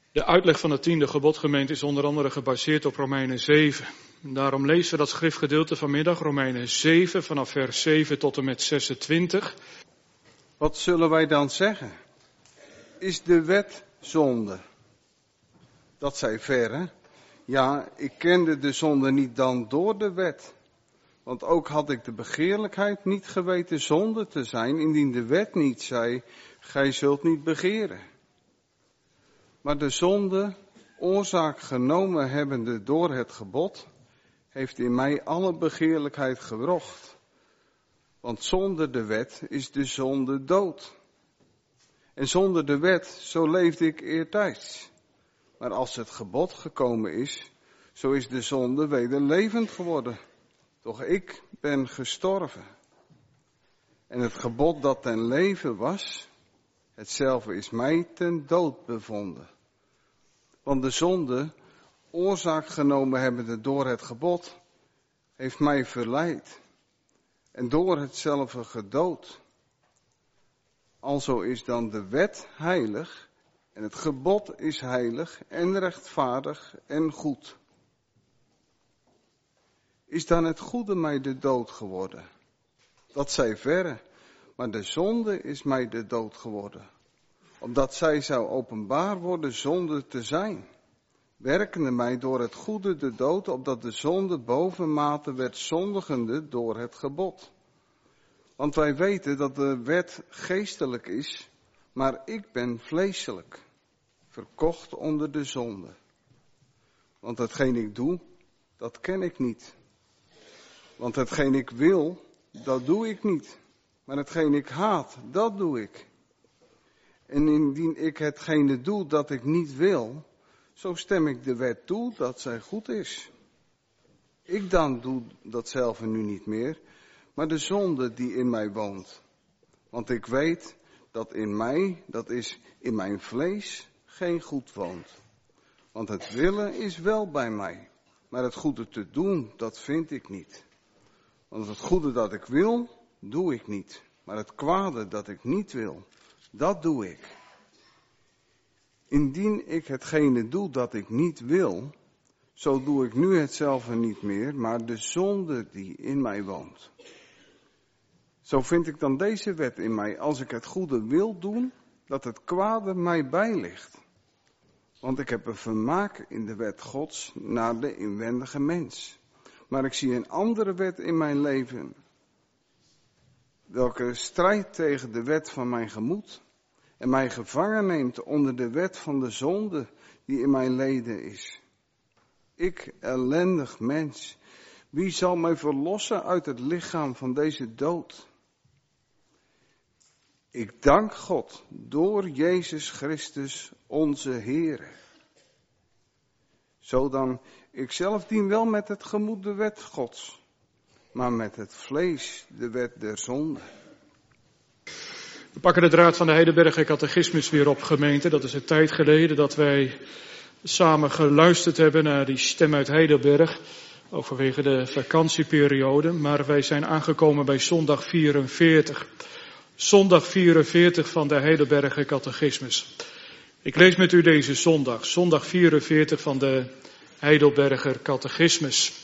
De uitleg van het 10e gebod, gemeente, is onder andere gebaseerd op Romeinen 7. En daarom lezen we dat schriftgedeelte vanmiddag, Romeinen 7, vanaf vers 7 tot en met 26. Wat zullen wij dan zeggen? Is de wet zonde? Dat zij verre. Ja, ik kende de zonde niet dan door de wet. Want ook had ik de begeerlijkheid niet geweten zonde te zijn, indien de wet niet zei, gij zult niet begeren. Maar de zonde, oorzaak genomen hebbende door het gebod, heeft in mij alle begeerlijkheid gewrocht. Want zonder de wet is de zonde dood. En zonder de wet, zo leefde ik eertijds. Maar als het gebod gekomen is, zo is de zonde weder levend geworden. Doch ik ben gestorven. En het gebod dat ten leven was, hetzelfde is mij ten dood bevonden. Want de zonde, oorzaak genomen hebbende door het gebod, heeft mij verleid. En door hetzelfde gedood. Alzo is dan de wet heilig, en het gebod is heilig en rechtvaardig en goed. Is dan het goede mij de dood geworden? Dat zij verre, maar de zonde is mij de dood geworden. Opdat zij zou openbaar worden zonde te zijn. Werkende mij door het goede de dood, opdat de zonde bovenmate werd zondigende door het gebod. Want wij weten dat de wet geestelijk is, maar ik ben vleeselijk, verkocht onder de zonde. Want hetgeen ik doe, dat ken ik niet. Want hetgeen ik wil, dat doe ik niet. Maar hetgeen ik haat, dat doe ik. En indien ik hetgene doe dat ik niet wil, zo stem ik de wet toe dat zij goed is. Ik dan doe datzelfde nu niet meer, maar de zonde die in mij woont. Want ik weet dat in mij, dat is in mijn vlees, geen goed woont. Want het willen is wel bij mij, maar het goede te doen, dat vind ik niet. Want het goede dat ik wil, doe ik niet. Maar het kwade dat ik niet wil, dat doe ik. Indien ik hetgene doe dat ik niet wil, zo doe ik nu hetzelfde niet meer, maar de zonde die in mij woont. Zo vind ik dan deze wet in mij, als ik het goede wil doen, dat het kwade mij bijligt. Want ik heb een vermaak in de wet Gods naar de inwendige mens. Maar ik zie een andere wet in mijn leven, welke strijdt tegen de wet van mijn gemoed en mij gevangen neemt onder de wet van de zonde die in mijn leden is. Ik, ellendig mens, wie zal mij verlossen uit het lichaam van deze dood? Ik dank God door Jezus Christus onze Heere. Zodan, ik zelf dien wel met het gemoed de wet Gods, maar met het vlees de wet der zonde. We pakken de draad van de Heidelberger Catechismus weer op, gemeente. Dat is een tijd geleden dat wij samen geluisterd hebben naar die stem uit Heidelberg overwege de vakantieperiode. Maar wij zijn aangekomen bij zondag 44. Zondag 44 van de Heidelberger Catechismus. Ik lees met u deze zondag, zondag 44 van de Heidelberger Catechismus.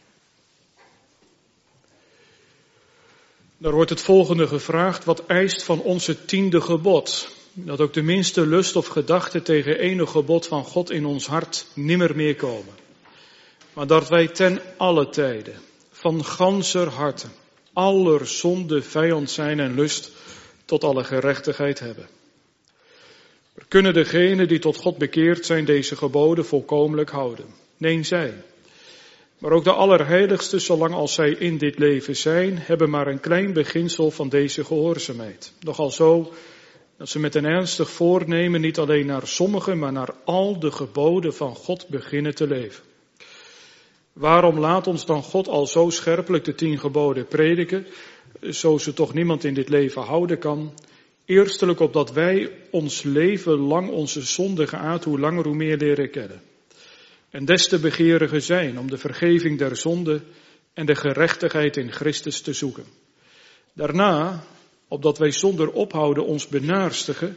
Daar wordt het volgende gevraagd: wat eist van ons het 10e gebod? Dat ook de minste lust of gedachte tegen enig gebod van God in ons hart nimmer meer komen. Maar dat wij ten alle tijden, van ganser harte, aller zonde vijand zijn en lust tot alle gerechtigheid hebben. Er kunnen degenen die tot God bekeerd zijn deze geboden volkomenlijk houden. Nee, zij. Maar ook de allerheiligste, zolang als zij in dit leven zijn, hebben maar een klein beginsel van deze gehoorzaamheid. Nogal zo dat ze met een ernstig voornemen niet alleen naar sommige, maar naar al de geboden van God beginnen te leven. Waarom laat ons dan God al zo scherpelijk de 10 geboden prediken, zo ze toch niemand in dit leven houden kan? Eerstelijk opdat wij ons leven lang onze zondige aard hoe langer hoe meer leren kennen. En des te begeeriger zijn om de vergeving der zonde en de gerechtigheid in Christus te zoeken. Daarna, opdat wij zonder ophouden ons benaarstigen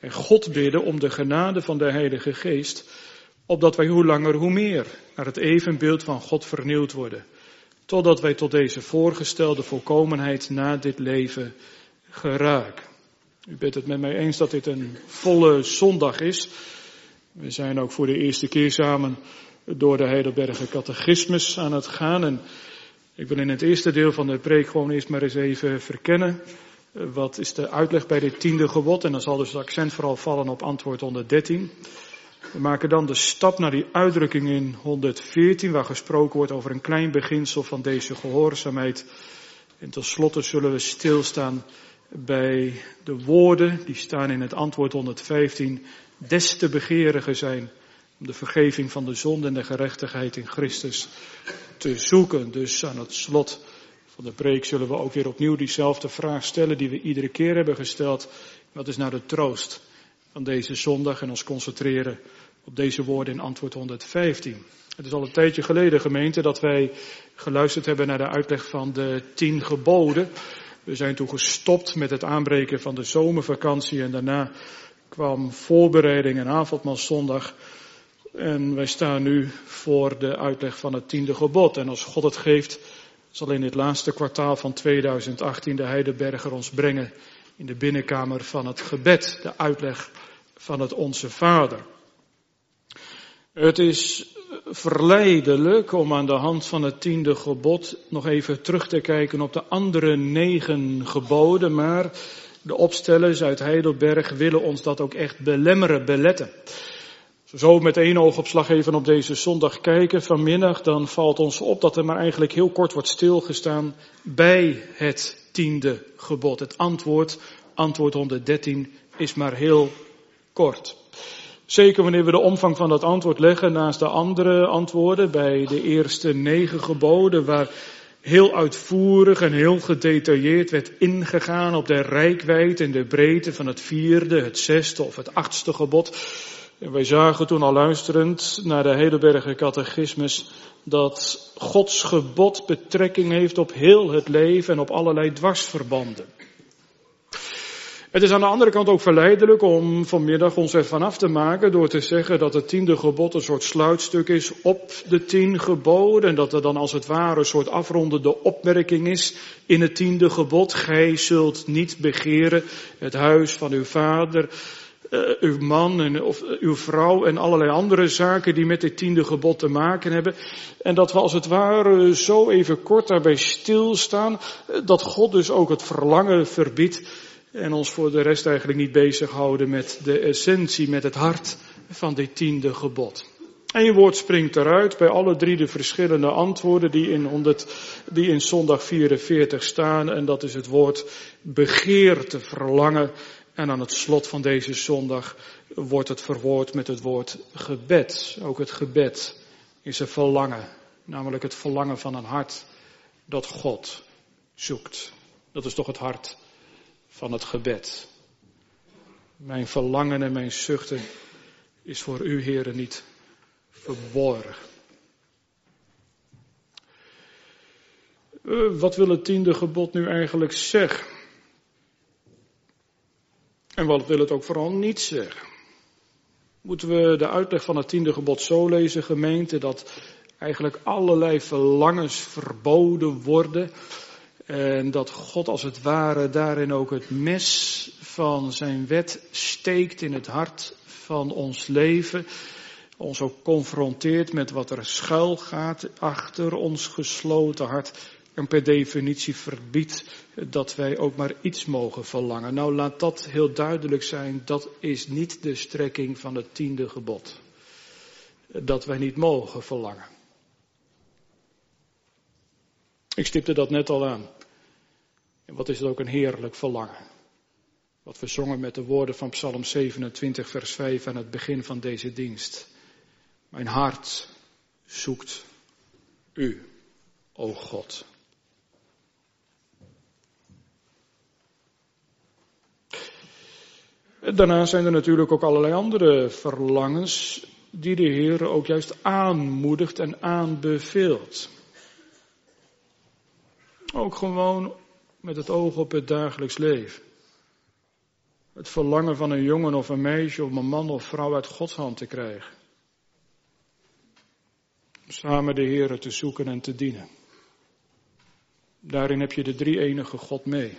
En God bidden om de genade van de Heilige Geest, opdat wij hoe langer hoe meer naar het evenbeeld van God vernieuwd worden, totdat wij tot deze voorgestelde volkomenheid na dit leven geraken. U bent het met mij eens dat dit een volle zondag is. We zijn ook voor de eerste keer samen door de Heidelberger Catechismus aan het gaan. En ik wil in het eerste deel van de preek gewoon eerst maar eens even verkennen. Wat is de uitleg bij dit 10e gebod? En dan zal dus het accent vooral vallen op antwoord 113. We maken dan de stap naar die uitdrukking in 114, waar gesproken wordt over een klein beginsel van deze gehoorzaamheid. En tenslotte zullen we stilstaan bij de woorden die staan in het antwoord 115. Des te begeeriger zijn om de vergeving van de zonde en de gerechtigheid in Christus te zoeken. Dus aan het slot van de preek zullen we ook weer opnieuw diezelfde vraag stellen die we iedere keer hebben gesteld. Wat is nou de troost van deze zondag? En ons concentreren op deze woorden in antwoord 115. Het is al een tijdje geleden, gemeente, dat wij geluisterd hebben naar de uitleg van de 10 geboden. We zijn toen gestopt met het aanbreken van de zomervakantie en daarna kwam voorbereiding en avondmaalszondag. En wij staan nu voor de uitleg van het 10e gebod. En als God het geeft, zal in dit laatste kwartaal van 2018 de Heidelberger ons brengen in de binnenkamer van het gebed, de uitleg van het Onze Vader. Het is verleidelijk om aan de hand van het 10e gebod nog even terug te kijken op de andere 9 geboden, maar de opstellers uit Heidelberg willen ons dat ook echt belemmeren, beletten. Als we zo met één oogopslag even op deze zondag kijken vanmiddag, dan valt ons op dat er maar eigenlijk heel kort wordt stilgestaan bij het 10e gebod. Het antwoord 113, is maar heel kort. Zeker wanneer we de omvang van dat antwoord leggen naast de andere antwoorden bij de eerste 9 geboden, waar heel uitvoerig en heel gedetailleerd werd ingegaan op de reikwijdte en de breedte van het 4e, het 6e of het 8e gebod. En wij zagen toen al luisterend naar de Heidelberger Catechismus dat Gods gebod betrekking heeft op heel het leven en op allerlei dwarsverbanden. Het is aan de andere kant ook verleidelijk om vanmiddag ons ervan af te maken door te zeggen dat het 10e gebod een soort sluitstuk is op de 10 geboden. En dat er dan als het ware een soort afrondende opmerking is in het 10e gebod. Gij zult niet begeren het huis van uw vader, uw man of uw vrouw en allerlei andere zaken die met dit 10e gebod te maken hebben. En dat we als het ware zo even kort daarbij stilstaan dat God dus ook het verlangen verbiedt. En ons voor de rest eigenlijk niet bezighouden met de essentie, met het hart van dit 10e gebod. Eén woord springt eruit bij alle 3 de verschillende antwoorden die in zondag 44 staan. En dat is het woord begeerte, verlangen. En aan het slot van deze zondag wordt het verwoord met het woord gebed. Ook het gebed is een verlangen, namelijk het verlangen van een hart dat God zoekt. Dat is toch het hart van het gebed. Mijn verlangen en mijn zuchten is voor u, Heere, niet verborgen. Wat wil het 10e gebod nu eigenlijk zeggen? En wat wil het ook vooral niet zeggen? Moeten we de uitleg van het 10e gebod zo lezen, gemeente, dat eigenlijk allerlei verlangens verboden worden en dat God als het ware daarin ook het mes van zijn wet steekt in het hart van ons leven, ons ook confronteert met wat er schuil gaat achter ons gesloten hart en per definitie verbiedt dat wij ook maar iets mogen verlangen. Nou, laat dat heel duidelijk zijn, dat is niet de strekking van het 10e gebod. Dat wij niet mogen verlangen. Ik stipte dat net al aan. En wat is het ook een heerlijk verlangen. Wat we zongen met de woorden van Psalm 27 vers 5 aan het begin van deze dienst. Mijn hart zoekt u, o God. Daarna zijn er natuurlijk ook allerlei andere verlangens die de Heer ook juist aanmoedigt en aanbeveelt. Ook gewoon met het oog op het dagelijks leven. Het verlangen van een jongen of een meisje of een man of vrouw uit Gods hand te krijgen. Om samen de Heere te zoeken en te dienen. Daarin heb je de drie-enige God mee.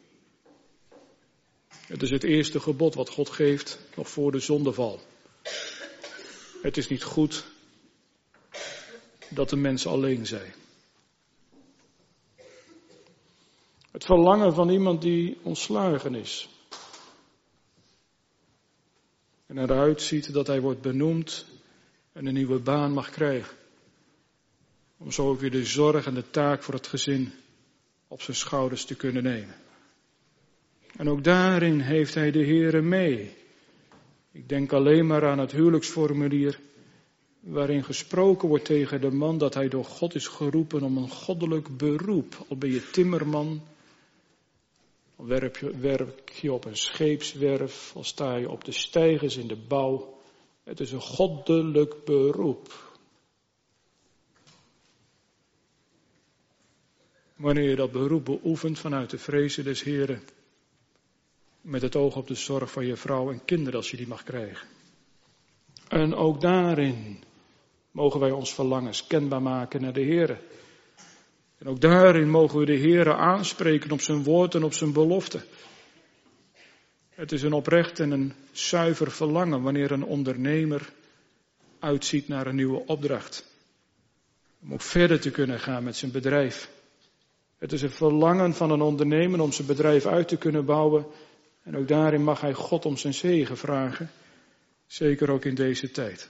Het is het eerste gebod wat God geeft, nog voor de zondeval. Het is niet goed dat de mens alleen zij. Het verlangen van iemand die ontslagen is. En eruit ziet dat hij wordt benoemd en een nieuwe baan mag krijgen. Om zo ook weer de zorg en de taak voor het gezin op zijn schouders te kunnen nemen. En ook daarin heeft hij de Heere mee. Ik denk alleen maar aan het huwelijksformulier, waarin gesproken wordt tegen de man dat hij door God is geroepen om een goddelijk beroep. Al ben je timmerman, al werk je op een scheepswerf, al sta je op de steigers in de bouw. Het is een goddelijk beroep. Wanneer je dat beroep beoefent vanuit de vrezen des Heren, met het oog op de zorg van je vrouw en kinderen als je die mag krijgen. En ook daarin mogen wij ons verlangens kenbaar maken naar de Heren. En ook daarin mogen we de Heren aanspreken op zijn woord en op zijn belofte. Het is een oprecht en een zuiver verlangen wanneer een ondernemer uitziet naar een nieuwe opdracht. Om ook verder te kunnen gaan met zijn bedrijf. Het is een verlangen van een ondernemer om zijn bedrijf uit te kunnen bouwen. En ook daarin mag hij God om zijn zegen vragen. Zeker ook in deze tijd.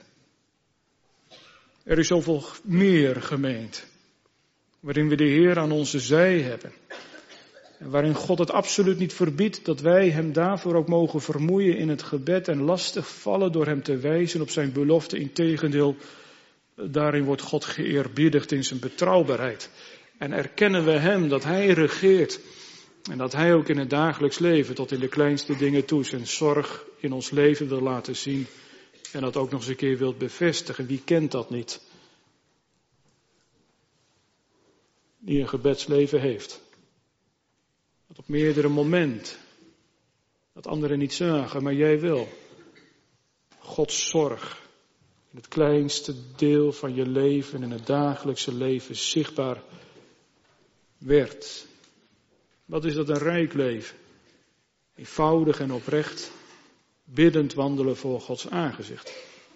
Er is zoveel meer gemeend. Waarin we de Heer aan onze zij hebben. En waarin God het absoluut niet verbiedt dat wij hem daarvoor ook mogen vermoeien in het gebed. En lastig vallen door hem te wijzen op zijn belofte. Integendeel, daarin wordt God geëerbiedigd in zijn betrouwbaarheid. En erkennen we hem dat hij regeert. En dat hij ook in het dagelijks leven tot in de kleinste dingen toe zijn zorg in ons leven wil laten zien. En dat ook nog eens een keer wilt bevestigen. Wie kent dat niet? Die een gebedsleven heeft. Dat op meerdere momenten. Dat anderen niet zagen, maar jij wel. Gods zorg. In het kleinste deel van je leven, in het dagelijkse leven zichtbaar werd. Wat is dat een rijk leven? Eenvoudig en oprecht, biddend wandelen voor Gods aangezicht.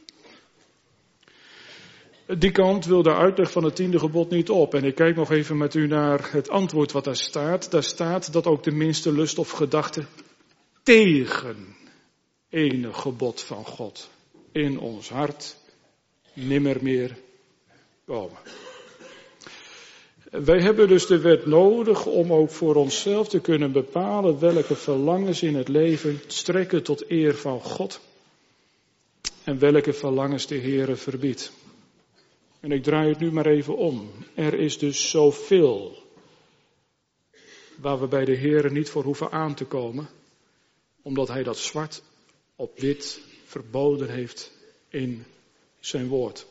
Die kant wil de uitleg van het 10e gebod niet op. En ik kijk nog even met u naar het antwoord wat daar staat. Daar staat dat ook de minste lust of gedachte tegen enig gebod van God in ons hart nimmer meer komen. Wij hebben dus de wet nodig om ook voor onszelf te kunnen bepalen welke verlangens in het leven strekken tot eer van God. En welke verlangens de Heere verbiedt. En ik draai het nu maar even om. Er is dus zoveel waar we bij de Heere niet voor hoeven aan te komen. Omdat hij dat zwart op wit verboden heeft in zijn woord.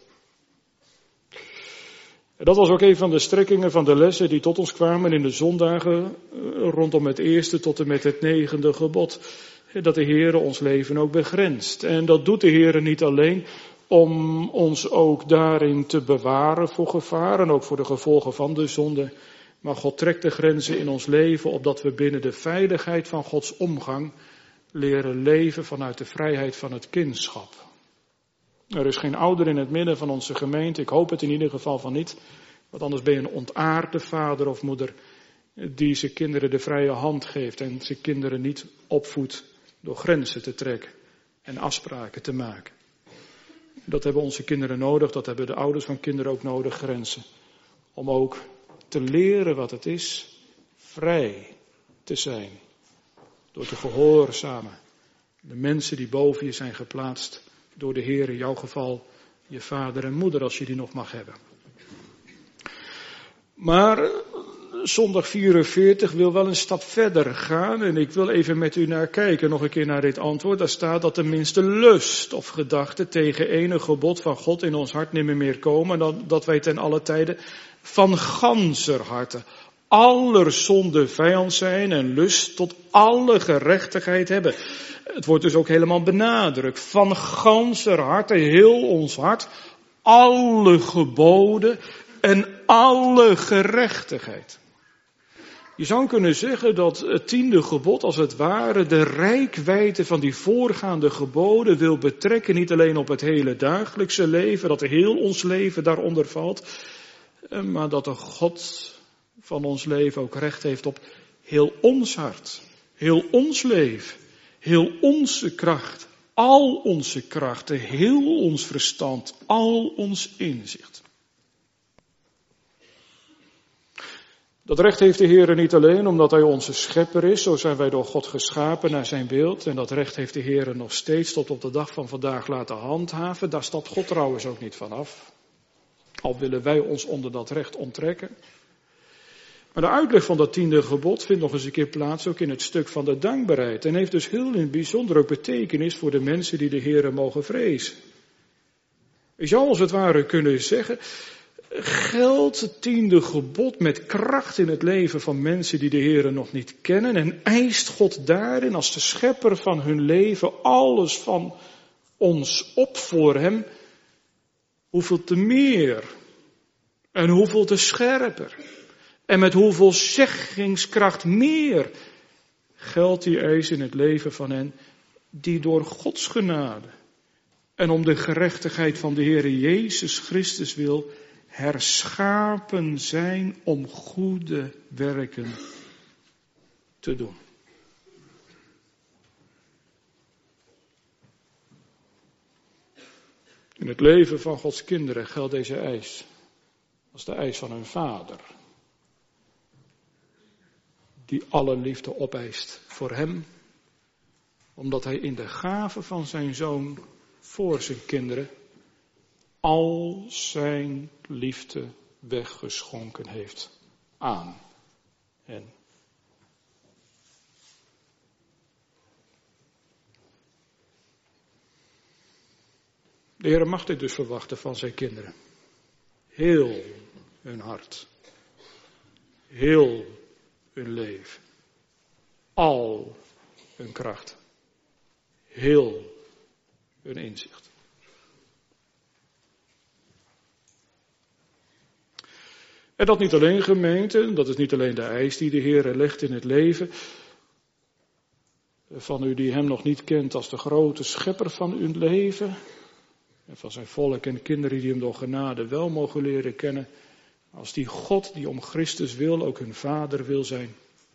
Dat was ook een van de strekkingen van de lessen die tot ons kwamen in de zondagen rondom het 1e tot en met het 9e gebod. Dat de Heere ons leven ook begrenst. En dat doet de Heere niet alleen om ons ook daarin te bewaren voor gevaar en ook voor de gevolgen van de zonde. Maar God trekt de grenzen in ons leven opdat we binnen de veiligheid van Gods omgang leren leven vanuit de vrijheid van het kindschap. Er is geen ouder in het midden van onze gemeente, ik hoop het in ieder geval van niet, want anders ben je een ontaarde vader of moeder die zijn kinderen de vrije hand geeft en zijn kinderen niet opvoedt door grenzen te trekken en afspraken te maken. Dat hebben onze kinderen nodig, dat hebben de ouders van kinderen ook nodig, grenzen. Om ook te leren wat het is vrij te zijn. Door te gehoorzamen. De mensen die boven je zijn geplaatst door de Heer, in jouw geval je vader en moeder als je die nog mag hebben. Maar zondag 44 wil wel een stap verder gaan en ik wil even met u naar kijken, nog een keer naar dit antwoord. Daar staat dat de minste lust of gedachte tegen enig gebod van God in ons hart nimmer meer komen. En dat wij ten alle tijde van ganser harte aller zonde vijand zijn en lust tot alle gerechtigheid hebben. Het wordt dus ook helemaal benadrukt. Van ganser harte, heel ons hart, alle geboden en alle gerechtigheid. Je zou kunnen zeggen dat het 10e gebod als het ware de reikwijdte van die voorgaande geboden wil betrekken. Niet alleen op het hele dagelijkse leven, dat heel ons leven daaronder valt. Maar dat de God van ons leven ook recht heeft op heel ons hart. Heel ons leven. Heel onze kracht. Al onze krachten. Heel ons verstand. Al ons inzicht. Dat recht heeft de Heer niet alleen omdat Hij onze schepper is, zo zijn wij door God geschapen naar zijn beeld. En dat recht heeft de Heer nog steeds tot op de dag van vandaag laten handhaven. Daar stapt God trouwens ook niet van af. Al willen wij ons onder dat recht onttrekken. Maar de uitleg van dat 10e gebod vindt nog eens een keer plaats ook in het stuk van de dankbaarheid. En heeft dus heel in het bijzonder ook betekenis voor de mensen die de Heer mogen vrezen. Je zou als het ware kunnen zeggen, geldt het 10e gebod met kracht in het leven van mensen die de Heer nog niet kennen en eist God daarin als de schepper van hun leven alles van ons op voor hem, hoeveel te meer en hoeveel te scherper en met hoeveel zeggingskracht meer geldt die eis in het leven van hen die door Gods genade en om de gerechtigheid van de Heer Jezus Christus wil herschapen zijn om goede werken te doen. In het leven van Gods kinderen geldt deze eis als de eis van hun Vader, die alle liefde opeist voor hem, omdat hij in de gave van zijn Zoon voor zijn kinderen al zijn liefde weggeschonken heeft aan hen. De Heer mag dit dus verwachten van zijn kinderen. Heel hun hart. Heel hun leven. Al hun kracht. Heel hun inzicht. En dat niet alleen gemeente, dat is niet alleen de eis die de Heer legt in het leven van u die hem nog niet kent als de grote schepper van uw leven. En van zijn volk en kinderen die hem door genade wel mogen leren kennen. Als die God die om Christus wil ook hun vader wil zijn.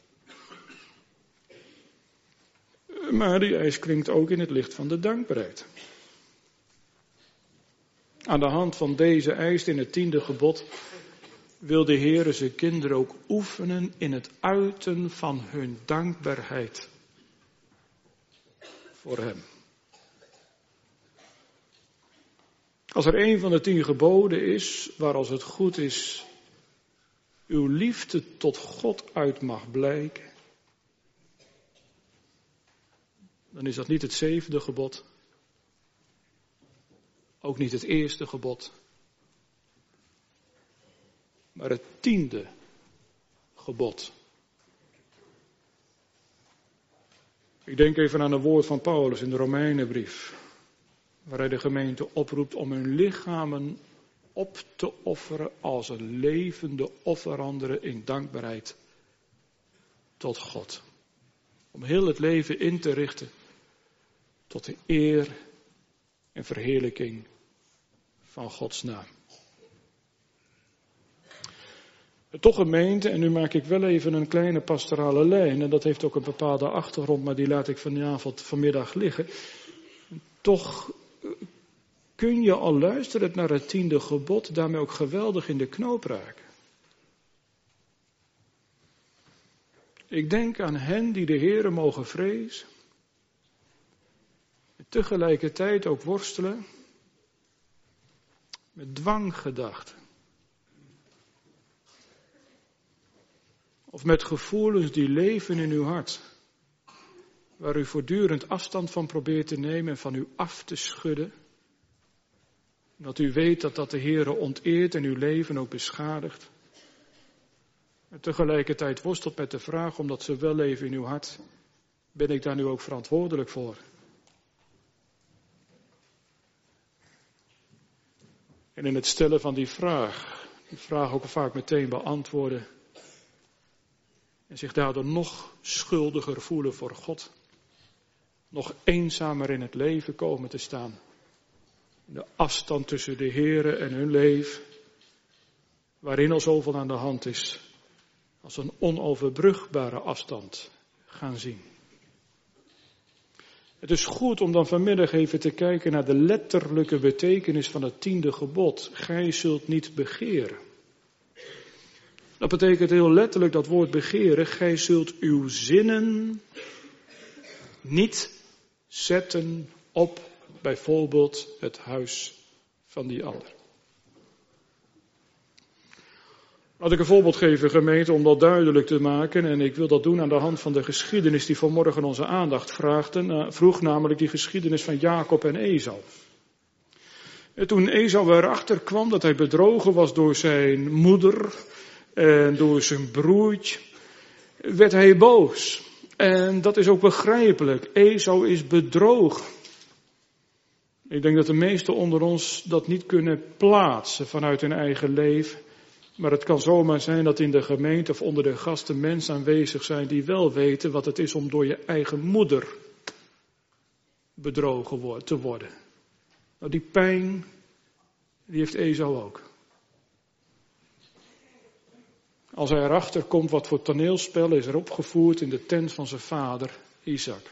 Maar die eis klinkt ook in het licht van de dankbaarheid. Aan de hand van deze eis in het 10e gebod wil de Heer zijn kinderen ook oefenen in het uiten van hun dankbaarheid voor hem. Als er een van de 10 geboden is, waar als het goed is, uw liefde tot God uit mag blijken, dan is dat niet het 7e gebod, ook niet het 1e gebod, maar het 10e gebod. Ik denk even aan een woord van Paulus in de Romeinenbrief, waar hij de gemeente oproept om hun lichamen op te offeren als een levende offerande in dankbaarheid tot God. Om heel het leven in te richten tot de eer en verheerlijking van Gods naam. Toch gemeente, en nu maak ik wel even een kleine pastorale lijn, en dat heeft ook een bepaalde achtergrond, maar die laat ik vanmiddag liggen. Toch kun je al luisterend naar het 10e gebod daarmee ook geweldig in de knoop raken. Ik denk aan hen die de Heere mogen vrezen, en tegelijkertijd ook worstelen met dwanggedachten. Of met gevoelens die leven in uw hart, waar u voortdurend afstand van probeert te nemen en van u af te schudden. Dat u weet dat dat de Heere onteert en uw leven ook beschadigt. En tegelijkertijd worstelt met de vraag, omdat ze wel leven in uw hart, ben ik daar nu ook verantwoordelijk voor? En in het stellen van die vraag ook vaak meteen beantwoorden. En zich daardoor nog schuldiger voelen voor God. Nog eenzamer in het leven komen te staan. De afstand tussen de Here en hun leven, waarin al zoveel aan de hand is, als een onoverbrugbare afstand gaan zien. Het is goed om dan vanmiddag even te kijken naar de letterlijke betekenis van het 10e gebod. Gij zult niet begeren. Dat betekent heel letterlijk dat woord begeren. Gij zult uw zinnen niet zetten op bijvoorbeeld het huis van die ander. Laat ik een voorbeeld geven, gemeente, om dat duidelijk te maken. En ik wil dat doen aan de hand van de geschiedenis die vanmorgen onze aandacht vroeg, namelijk die geschiedenis van Jacob en Esau. En toen Esau erachter kwam dat hij bedrogen was door zijn moeder en door zijn broertje, werd hij boos. En dat is ook begrijpelijk. Esau is bedrogen. Ik denk dat de meesten onder ons dat niet kunnen plaatsen vanuit hun eigen leven. Maar het kan zomaar zijn dat in de gemeente of onder de gasten mensen aanwezig zijn die wel weten wat het is om door je eigen moeder bedrogen te worden. Nou, die pijn, die heeft Esau ook. Als hij erachter komt wat voor toneelspel is er opgevoerd in de tent van zijn vader Isaac.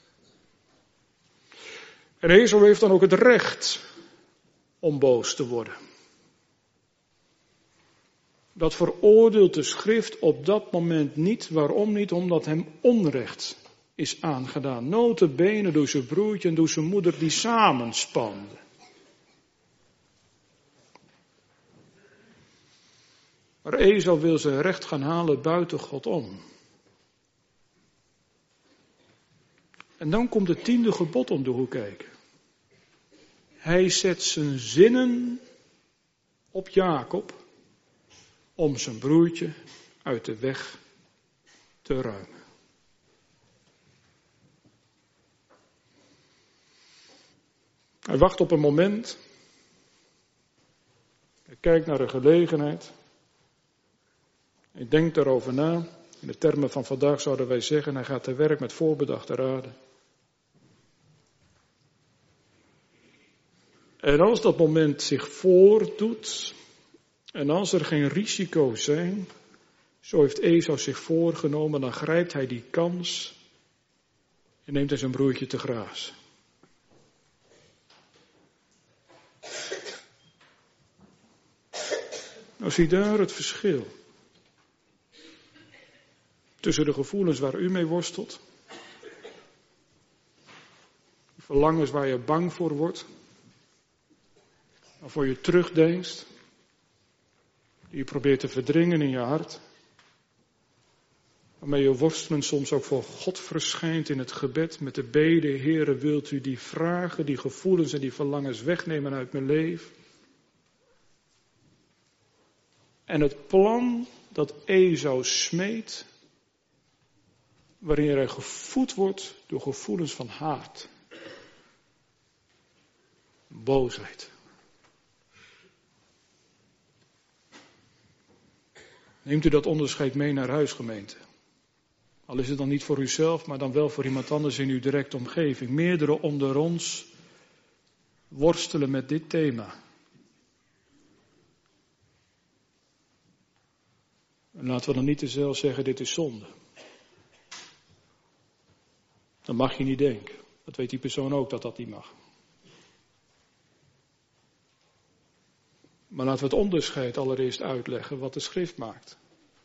En Esau heeft dan ook het recht om boos te worden. Dat veroordeelt de schrift op dat moment niet. Waarom niet? Omdat hem onrecht is aangedaan. Nota bene door zijn broertje en door zijn moeder die samenspanden. Maar Esau wil zijn recht gaan halen buiten God om. En dan komt het 10e gebod om de hoek kijken. Hij zet zijn zinnen op Jacob om zijn broertje uit de weg te ruimen. Hij wacht op een moment. Hij kijkt naar een gelegenheid. Hij denkt daarover na. In de termen van vandaag zouden wij zeggen, hij gaat te werk met voorbedachte raden. En als dat moment zich voordoet, en als er geen risico's zijn, zo heeft Esau zich voorgenomen, dan grijpt hij die kans en neemt hij zijn broertje te grazen. Nou, zie daar het verschil tussen de gevoelens waar u mee worstelt, de verlangens waar je bang voor wordt, waarvoor je terugdeinst, die je probeert te verdringen in je hart, waarmee je worstelen soms ook voor God verschijnt in het gebed met de bede, Heere, wilt u die vragen, die gevoelens en die verlangens wegnemen uit mijn leven? En het plan dat Esau smeedt, waarin hij gevoed wordt door gevoelens van haat, boosheid. Neemt u dat onderscheid mee naar huis, gemeente? Al is het dan niet voor uzelf, maar dan wel voor iemand anders in uw directe omgeving. Meerdere onder ons worstelen met dit thema. En laten we dan niet te zelf zeggen, dit is zonde. Dat mag je niet denken. Dat weet die persoon ook dat dat niet mag. Maar laten we het onderscheid allereerst uitleggen wat de schrift maakt.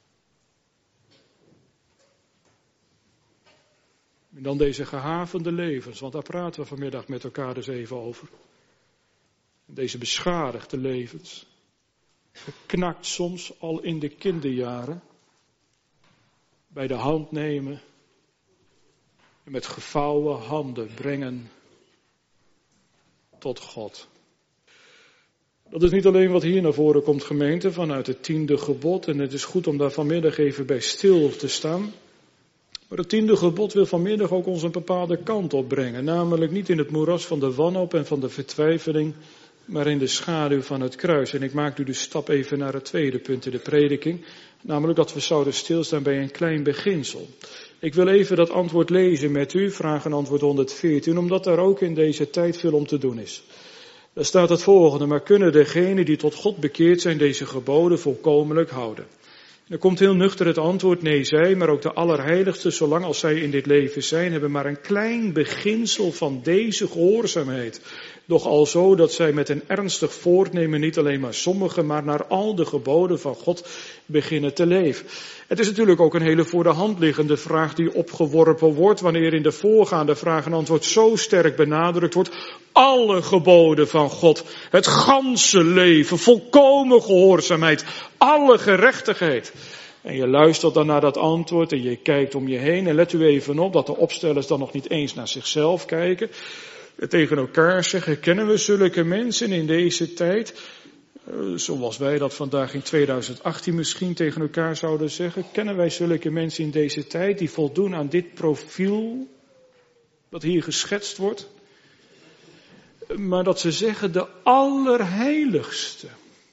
En dan deze gehavende levens, want daar praten we vanmiddag met elkaar dus even over. Deze beschadigde levens, geknakt soms al in de kinderjaren, bij de hand nemen en met gevouwen handen brengen tot God. Dat is niet alleen wat hier naar voren komt, gemeente, vanuit het 10e gebod. En het is goed om daar vanmiddag even bij stil te staan. Maar het 10e gebod wil vanmiddag ook ons een bepaalde kant opbrengen. Namelijk niet in het moeras van de wanhoop en van de vertwijfeling, maar in de schaduw van het kruis. En ik maak nu de stap even naar het tweede punt in de prediking. Namelijk dat we zouden stilstaan bij een klein beginsel. Ik wil even dat antwoord lezen met u, vraag en antwoord 114, omdat daar ook in deze tijd veel om te doen is. Daar staat het volgende: maar kunnen degenen die tot God bekeerd zijn deze geboden volkomenlijk houden? En er komt heel nuchter het antwoord: nee, zij, maar ook de allerheiligsten, zolang als zij in dit leven zijn, hebben maar een klein beginsel van deze gehoorzaamheid. Doch al zo dat zij met een ernstig voornemen niet alleen maar sommige, maar naar al de geboden van God beginnen te leven. Het is natuurlijk ook een hele voor de hand liggende vraag die opgeworpen wordt wanneer in de voorgaande vraag en antwoord zo sterk benadrukt wordt: alle geboden van God, het ganse leven, volkomen gehoorzaamheid, alle gerechtigheid. En je luistert dan naar dat antwoord en je kijkt om je heen en let u even op dat de opstellers dan nog niet eens naar zichzelf kijken. Tegen elkaar zeggen: kennen we zulke mensen in deze tijd? Zoals wij dat vandaag in 2018 misschien tegen elkaar zouden zeggen. Kennen wij zulke mensen in deze tijd die voldoen aan dit profiel dat hier geschetst wordt? Maar dat ze zeggen de allerheiligste.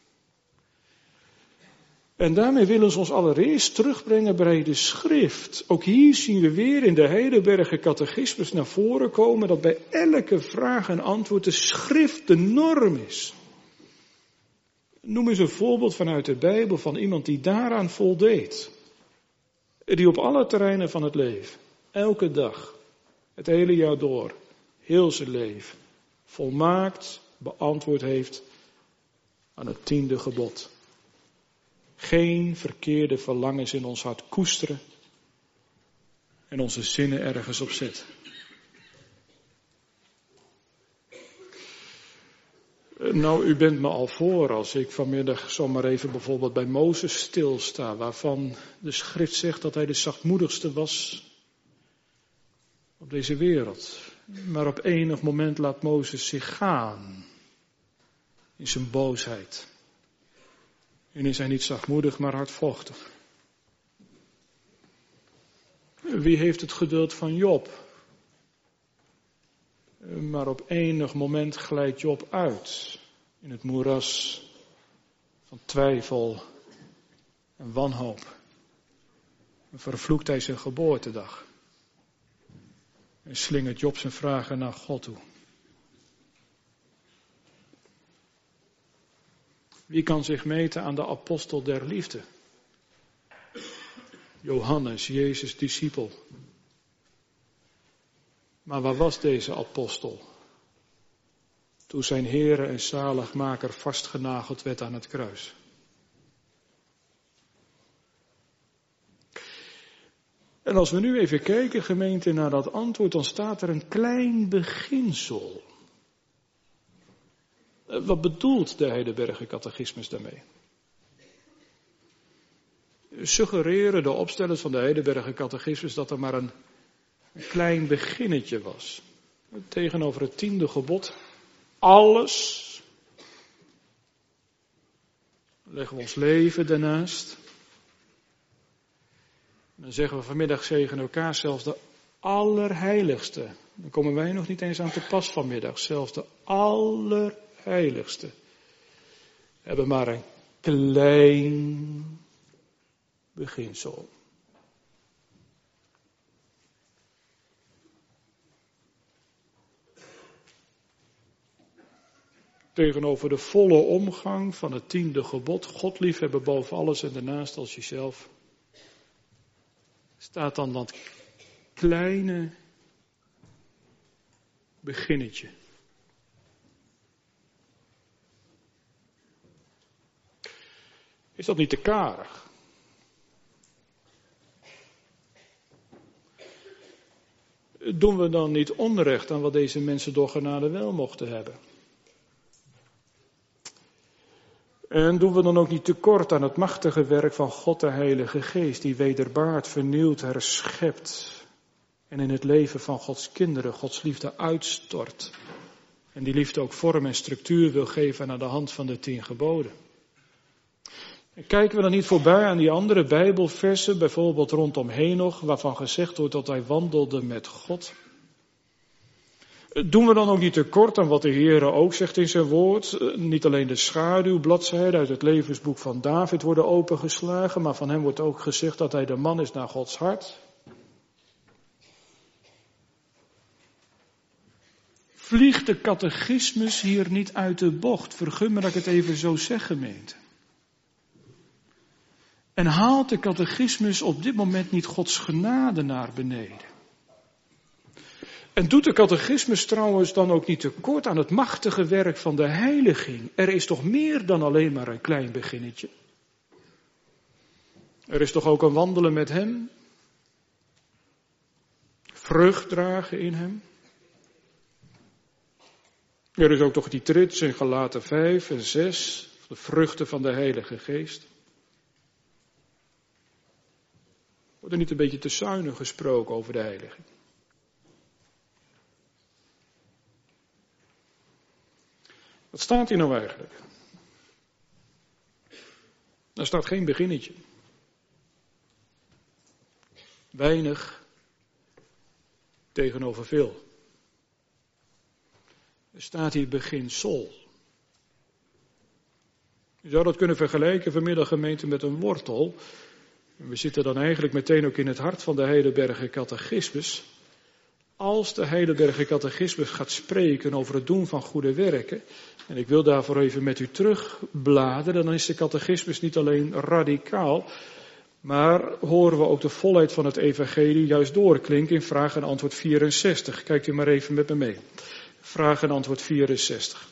En daarmee willen ze ons allereerst terugbrengen bij de schrift. Ook hier zien we weer in de Heidelberger Catechismus naar voren komen dat bij elke vraag en antwoord de schrift de norm is. Noem eens een voorbeeld vanuit de Bijbel van iemand die daaraan voldeed. Die op alle terreinen van het leven, elke dag, het hele jaar door, heel zijn leven, volmaakt beantwoord heeft aan het 10e gebod. Geen verkeerde verlangens in ons hart koesteren en onze zinnen ergens op zetten. Nou, u bent me al voor als ik vanmiddag zomaar even bijvoorbeeld bij Mozes stilsta, waarvan de schrift zegt dat hij de zachtmoedigste was op deze wereld. Maar op enig moment laat Mozes zich gaan in zijn boosheid. En is hij niet zachtmoedig, maar hardvochtig. Wie heeft het geduld van Job? Maar op enig moment glijdt Job uit in het moeras van twijfel en wanhoop. En vervloekt hij zijn geboortedag. En slingert Job zijn vragen naar God toe. Wie kan zich meten aan de apostel der liefde? Johannes, Jezus' discipel. Maar waar was deze apostel toen zijn Heere en zaligmaker vastgenageld werd aan het kruis? En als we nu even kijken, gemeente, naar dat antwoord, dan staat er een klein beginsel. Wat bedoelt de Heidelberger Catechismus daarmee? Suggereren de opstellers van de Heidelberger Catechismus dat er maar een klein beginnetje was. Tegenover het 10e gebod. Alles. Leggen we ons leven daarnaast. Dan zeggen we vanmiddag tegen elkaar zelfs de allerheiligste. Dan komen wij nog niet eens aan te pas vanmiddag. Zelfs de allerheiligste. Hebben maar een klein beginsel. Tegenover de volle omgang van het 10e gebod, God liefhebben boven alles en daarnaast als jezelf, staat dan dat kleine beginnetje. Is dat niet te karig? Doen we dan niet onrecht aan wat deze mensen door genade wel mochten hebben? En doen we dan ook niet tekort aan het machtige werk van God de Heilige Geest, die wederbaart, vernieuwt, herschept en in het leven van Gods kinderen Gods liefde uitstort? En die liefde ook vorm en structuur wil geven aan de hand van de 10 geboden. En kijken we dan niet voorbij aan die andere Bijbelversen, bijvoorbeeld rondom Henoch, waarvan gezegd wordt dat hij wandelde met God. Doen we dan ook niet tekort aan wat de Heer ook zegt in zijn woord? Niet alleen de schaduwbladzijden uit het levensboek van David worden opengeslagen, maar van hem wordt ook gezegd dat hij de man is naar Gods hart. Vliegt de catechismus hier niet uit de bocht? Vergun me dat ik het even zo zeg, gemeente. En haalt de catechismus op dit moment niet Gods genade naar beneden? En doet de catechismus trouwens dan ook niet tekort aan het machtige werk van de heiliging? Er is toch meer dan alleen maar een klein beginnetje? Er is toch ook een wandelen met hem? Vrucht dragen in hem? Er is ook toch die trits in Galaten 5 en 6, de vruchten van de Heilige Geest. Wordt er niet een beetje te zuinig gesproken over de heiliging? Wat staat hier nou eigenlijk? Daar staat geen beginnetje. Weinig tegenover veel. Er staat hier beginsel. Je zou dat kunnen vergelijken vanmiddag, gemeente, met een wortel. En we zitten dan eigenlijk meteen ook in het hart van de Heidelberger Catechismus. Als de Heidelberger Catechismus gaat spreken over het doen van goede werken, en ik wil daarvoor even met u terugbladeren, dan is de Catechismus niet alleen radicaal, maar horen we ook de volheid van het evangelie juist doorklinken in vraag en antwoord 64. Kijkt u maar even met me mee. Vraag en antwoord 64.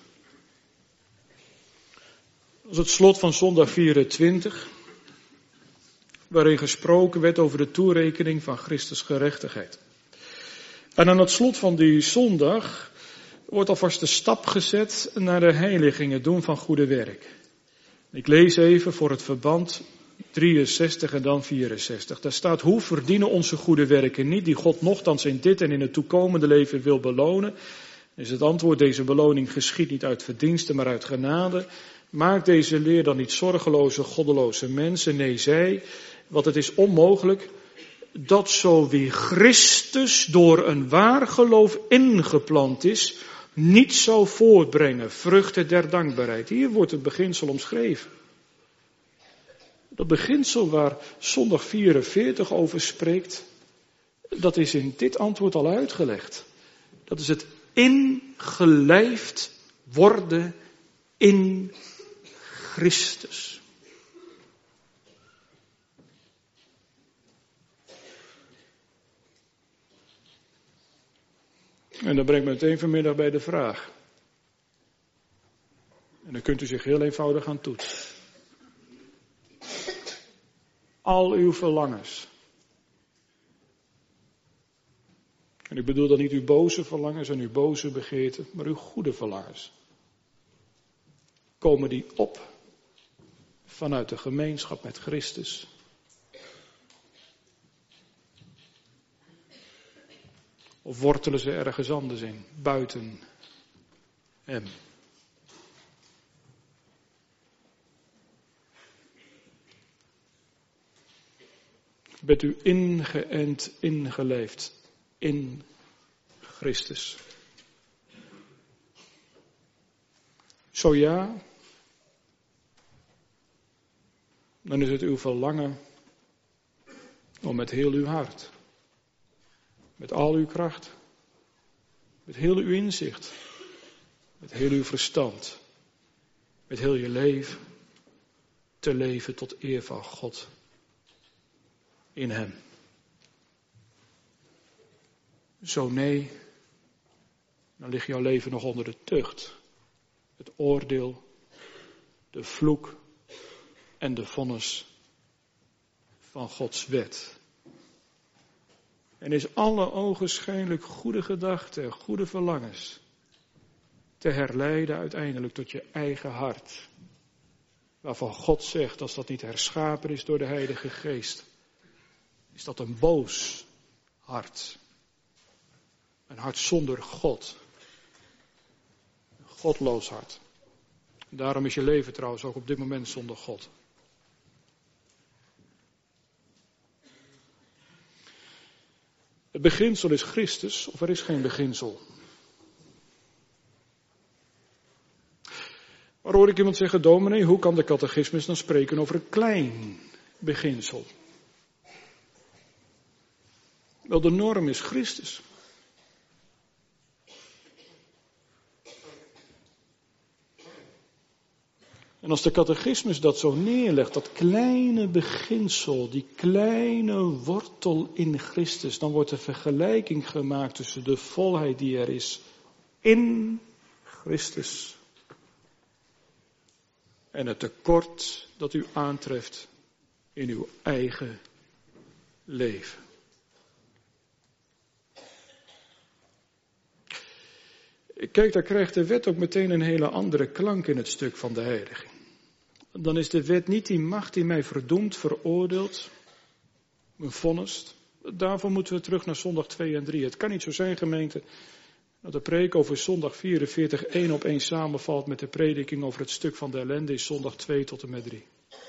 Dat is het slot van zondag 24, waarin gesproken werd over de toerekening van Christus gerechtigheid. En aan het slot van die zondag wordt alvast de stap gezet naar de heiliging, het doen van goede werk. Ik lees even voor het verband 63 en dan 64. Daar staat: hoe verdienen onze goede werken niet, die God nochtans in dit en in het toekomende leven wil belonen? Is het antwoord: deze beloning geschiet niet uit verdiensten, maar uit genade. Maakt deze leer dan niet zorgeloze, goddeloze mensen? Nee, zij, want het is onmogelijk dat zo wie Christus door een waar geloof ingeplant is, niet zou voortbrengen vruchten der dankbaarheid. Hier wordt het beginsel omschreven. Dat beginsel waar zondag 44 over spreekt, dat is in dit antwoord al uitgelegd. Dat is het ingelijfd worden in Christus. En dat brengt me meteen vanmiddag bij de vraag. En dan kunt u zich heel eenvoudig aan toetsen. Al uw verlangens. En ik bedoel dan niet uw boze verlangens en uw boze begeerten, maar uw goede verlangens. Komen die op vanuit de gemeenschap met Christus? Of wortelen ze ergens anders in, buiten hem? Bent u ingeënt, ingeleefd in Christus? Zo ja, dan is het uw verlangen om met heel uw hart, met al uw kracht, met heel uw inzicht, met heel uw verstand, met heel je leven, te leven tot eer van God in hem. Zo nee, dan ligt jouw leven nog onder de tucht, het oordeel, de vloek en de vonnis van Gods wet. En is alle ogenschijnlijk goede gedachten en goede verlangens te herleiden uiteindelijk tot je eigen hart. Waarvan God zegt, als dat niet herschapen is door de Heilige Geest, is dat een boos hart. Een hart zonder God. godloos hart. Daarom is je leven trouwens ook op dit moment zonder God. Het beginsel is Christus, of er is geen beginsel. Maar hoor ik iemand zeggen, dominee, hoe kan de catechismus dan spreken over een klein beginsel? Wel, de norm is Christus. En als de catechismus dat zo neerlegt, dat kleine beginsel, die kleine wortel in Christus, dan wordt er vergelijking gemaakt tussen de volheid die er is in Christus en het tekort dat u aantreft in uw eigen leven. Kijk, daar krijgt de wet ook meteen een hele andere klank in het stuk van de heiliging. Dan is de wet niet die macht die mij verdoemt, veroordeelt, me vonnist. Daarvoor moeten we terug naar zondag 2 en 3. Het kan niet zo zijn, gemeente, dat de preek over zondag 44 één op één samenvalt met de prediking over het stuk van de ellende is zondag 2 tot en met 3.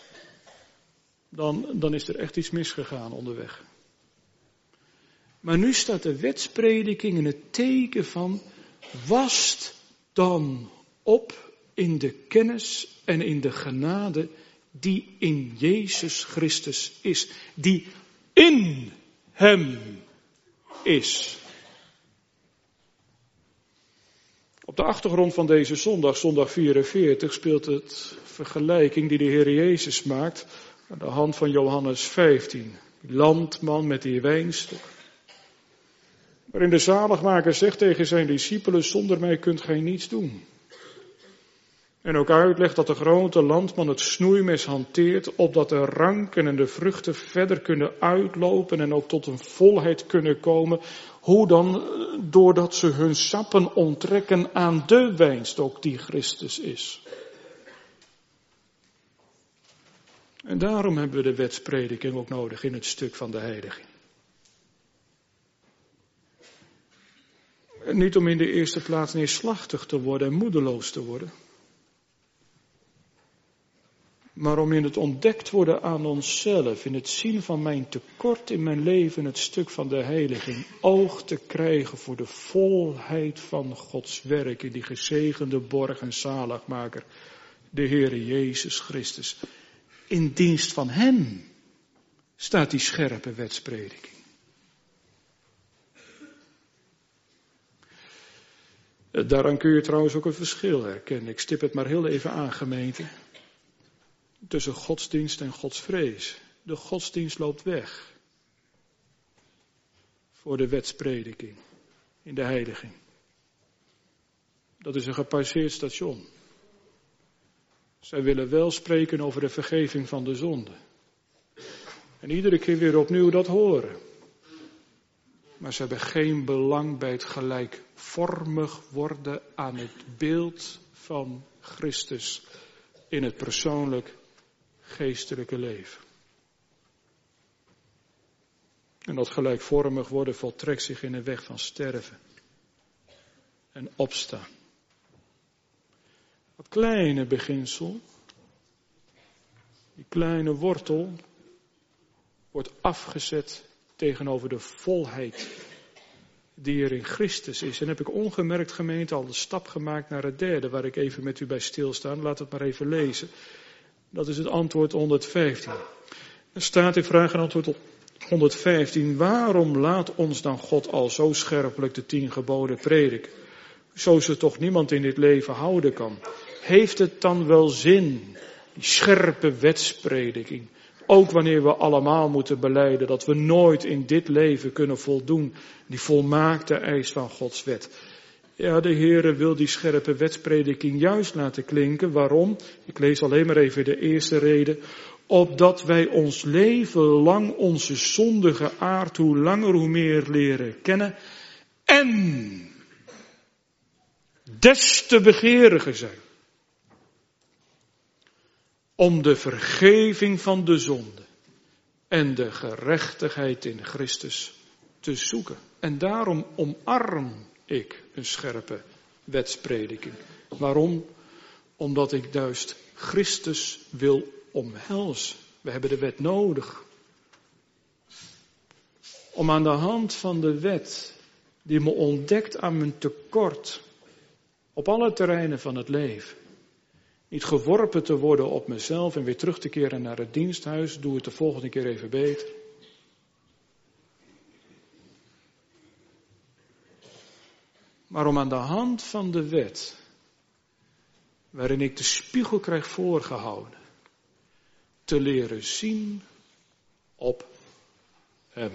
Dan is er echt iets misgegaan onderweg. Maar nu staat de wetsprediking in het teken van wast dan op in de kennis en in de genade die in Jezus Christus is. Die in hem is. Op de achtergrond van deze zondag, zondag 44, speelt het vergelijking die de Heer Jezus maakt aan de hand van Johannes 15. Die landman met die wijnstok. Waarin de zaligmaker zegt tegen zijn discipelen, zonder mij kunt gij niets doen. En ook uitlegt dat de grote landman het snoeimes hanteert, opdat de ranken en de vruchten verder kunnen uitlopen en ook tot een volheid kunnen komen. Hoe dan? Doordat ze hun sappen onttrekken aan de wijnstok die Christus is. En daarom hebben we de wetsprediking ook nodig in het stuk van de heiliging. En niet om in de eerste plaats neerslachtig te worden en moedeloos te worden. Maar om in het ontdekt worden aan onszelf, in het zien van mijn tekort in mijn leven, het stuk van de heiliging, oog te krijgen voor de volheid van Gods werk in die gezegende borg en zaligmaker, de Heere Jezus Christus. In dienst van Hem staat die scherpe wetsprediking. Daaraan kun je trouwens ook een verschil herkennen. Ik stip het maar heel even aan, gemeente. Tussen godsdienst en godsvrees. De godsdienst loopt weg. Voor de wetsprediking. In de heiliging. Dat is een gepasseerd station. Zij willen wel spreken over de vergeving van de zonde. En iedere keer weer opnieuw dat horen. Maar ze hebben geen belang bij het gelijkvormig worden aan het beeld van Christus in het persoonlijk geestelijke leven. En dat gelijkvormig worden voltrekt zich in een weg van sterven en opstaan. Dat kleine beginsel, die kleine wortel, wordt afgezet tegenover de volheid die er in Christus is. En heb ik ongemerkt, gemeente, al de stap gemaakt naar het derde, waar ik even met u bij stilsta. Laat het maar even lezen. Dat is het antwoord 115. Er staat in vraag en antwoord 115. Waarom laat ons dan God al zo scherpelijk de 10 geboden prediken? Zo ze toch niemand in dit leven houden kan. Heeft het dan wel zin, die scherpe wetsprediking? Ook wanneer we allemaal moeten belijden dat we nooit in dit leven kunnen voldoen. Die volmaakte eis van Gods wet. Ja, de Heere wil die scherpe wetsprediking juist laten klinken. Waarom? Ik lees alleen maar even de eerste reden. Opdat wij ons leven lang onze zondige aard hoe langer hoe meer leren kennen. En des te begeeriger zijn. Om de vergeving van de zonde en de gerechtigheid in Christus te zoeken. En daarom omarm ik een scherpe wetsprediking. Waarom? Omdat ik juist Christus wil omhelzen. We hebben de wet nodig. Om aan de hand van de wet, die me ontdekt aan mijn tekort, op alle terreinen van het leven, niet geworpen te worden op mezelf en weer terug te keren naar het diensthuis, doe het de volgende keer even beter. Maar om aan de hand van de wet, waarin ik de spiegel krijg voorgehouden, te leren zien op Hem.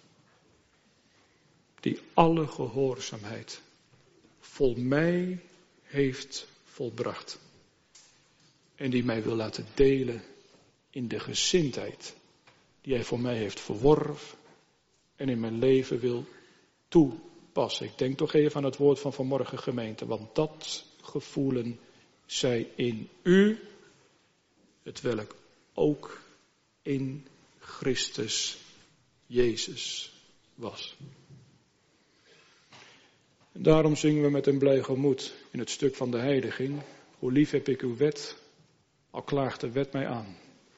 Die alle gehoorzaamheid vol mij heeft volbracht. En die mij wil laten delen in de gezindheid die Hij voor mij heeft verworven en in mijn leven wil toepassen. Ik denk toch even aan het woord van vanmorgen, gemeente, want dat gevoelen zij in u, hetwelk ook in Christus Jezus was. En daarom zingen we met een blij gemoed in het stuk van de heiliging: hoe lief heb ik uw wet, al klaagt de wet mij aan.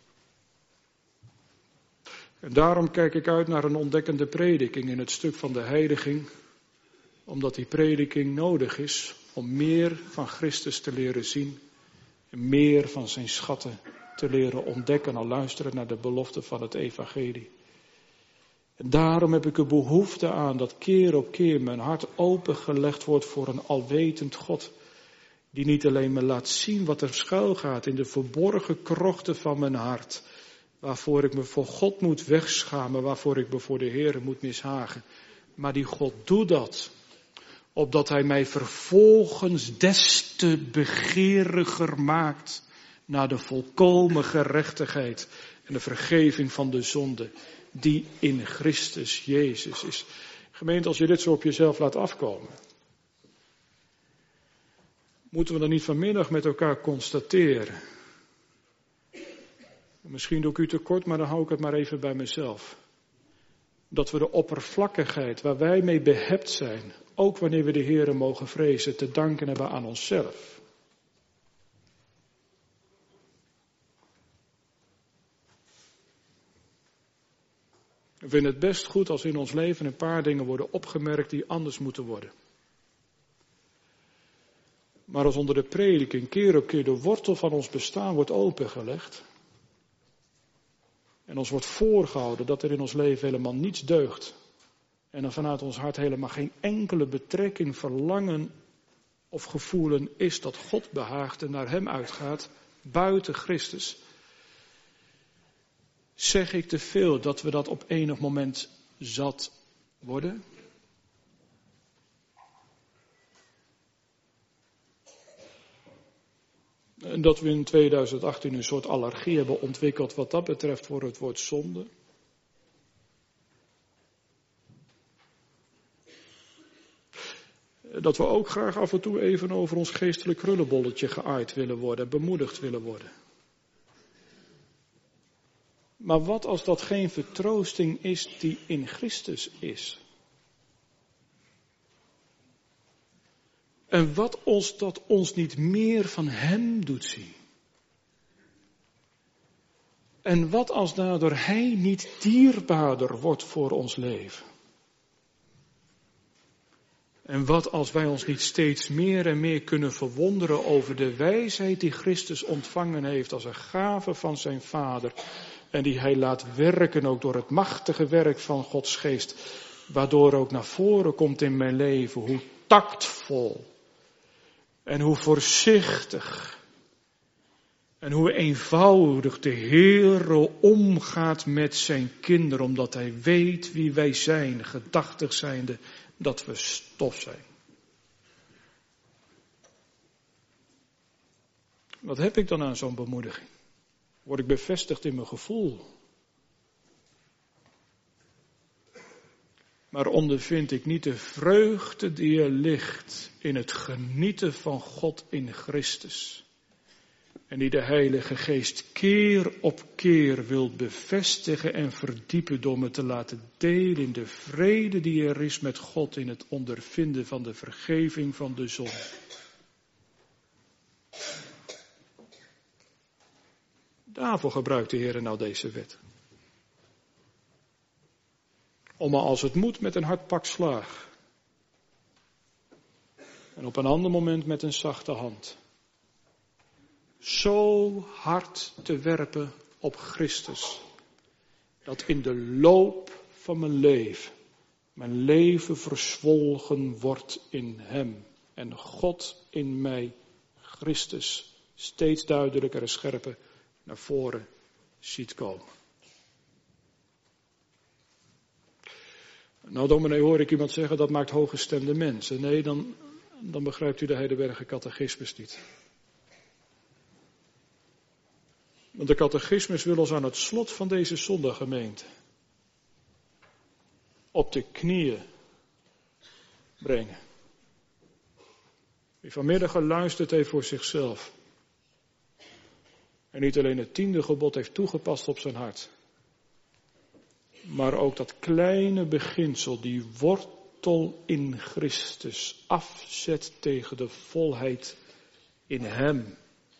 En daarom kijk ik uit naar een ontdekkende prediking in het stuk van de heiliging, omdat die prediking nodig is om meer van Christus te leren zien en meer van zijn schatten te leren ontdekken, al luisteren naar de belofte van het evangelie. En daarom heb ik er behoefte aan dat keer op keer mijn hart opengelegd wordt voor een alwetend God, die niet alleen me laat zien wat er schuil gaat in de verborgen krochten van mijn hart, waarvoor ik me voor God moet wegschamen, waarvoor ik me voor de Heer moet mishagen. Maar die God doet dat, opdat Hij mij vervolgens des te begeeriger maakt naar de volkomen gerechtigheid en de vergeving van de zonde die in Christus Jezus is. Gemeente, als je dit zo op jezelf laat afkomen, moeten we dan niet vanmiddag met elkaar constateren. Misschien doe ik u tekort, maar dan hou ik het maar even bij mezelf. Dat we de oppervlakkigheid waar wij mee behept zijn, ook wanneer we de Heere mogen vrezen, te danken hebben aan onszelf. We vinden het best goed als in ons leven een paar dingen worden opgemerkt die anders moeten worden. Maar als onder de prediking keer op keer de wortel van ons bestaan wordt opengelegd en ons wordt voorgehouden dat er in ons leven helemaal niets deugt en er vanuit ons hart helemaal geen enkele betrekking, verlangen of gevoelen is dat God behaagt en naar Hem uitgaat, buiten Christus, zeg ik te veel dat we dat op enig moment zat worden? En dat we in 2018 een soort allergie hebben ontwikkeld wat dat betreft voor het woord zonde? Dat we ook graag af en toe even over ons geestelijk krullenbolletje geaaid willen worden, bemoedigd willen worden. Maar wat als dat geen vertroosting is die in Christus is? En wat als dat ons niet meer van Hem doet zien? En wat als daardoor Hij niet dierbaarder wordt voor ons leven? En wat als wij ons niet steeds meer en meer kunnen verwonderen over de wijsheid die Christus ontvangen heeft als een gave van zijn Vader. En die Hij laat werken ook door het machtige werk van Gods geest. Waardoor ook naar voren komt in mijn leven hoe tactvol en hoe voorzichtig en hoe eenvoudig de Heere omgaat met zijn kinderen. Omdat Hij weet wie wij zijn, gedachtig zijnde dat we stof zijn. Wat heb ik dan aan zo'n bemoediging? Word ik bevestigd in mijn gevoel? Maar ondervind ik niet de vreugde die er ligt in het genieten van God in Christus? En die de Heilige Geest keer op keer wil bevestigen en verdiepen door me te laten delen in de vrede die er is met God in het ondervinden van de vergeving van de zonde. Daarvoor gebruikt de Heer nou deze wet. Om maar als het moet met een hard pak slaag. En op een ander moment met een zachte hand. Zo hard te werpen op Christus. Dat in de loop van mijn leven verzwolgen wordt in Hem. En God in mij, Christus, steeds duidelijker en scherper naar voren ziet komen. Nou, dominee, hoor ik iemand zeggen dat maakt hooggestemde mensen. Nee, dan begrijpt u de Heidelberger catechismus niet. Want de catechismus wil ons aan het slot van deze zondaggemeente op de knieën brengen. Wie vanmiddag geluisterd heeft voor zichzelf en niet alleen het 10e gebod heeft toegepast op zijn hart, maar ook dat kleine beginsel, die wortel in Christus, afzet tegen de volheid in Hem.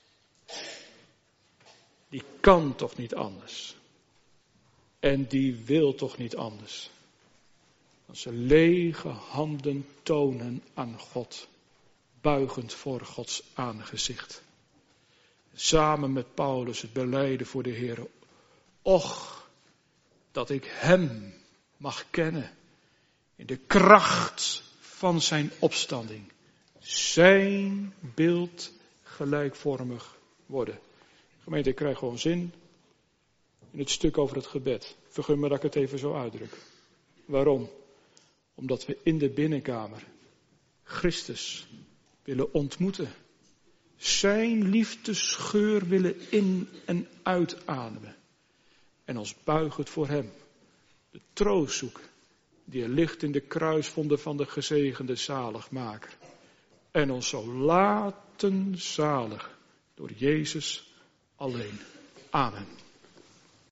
Die kan toch niet anders. En die wil toch niet anders. Dan zijn lege handen tonen aan God, buigend voor Gods aangezicht. Samen met Paulus het belijden voor de Heer. Och, dat ik Hem mag kennen in de kracht van zijn opstanding. Zijn beeld gelijkvormig worden. Gemeente, ik krijg gewoon zin in het stuk over het gebed. Vergun me dat ik het even zo uitdruk. Waarom? Omdat we in de binnenkamer Christus willen ontmoeten. Zijn liefdesgeur willen in- en uitademen. En ons buigend voor Hem. De troost zoeken die er ligt in de kruiswonden van de gezegende zaligmaker. En ons zo laten zalig door Jezus alleen. Amen.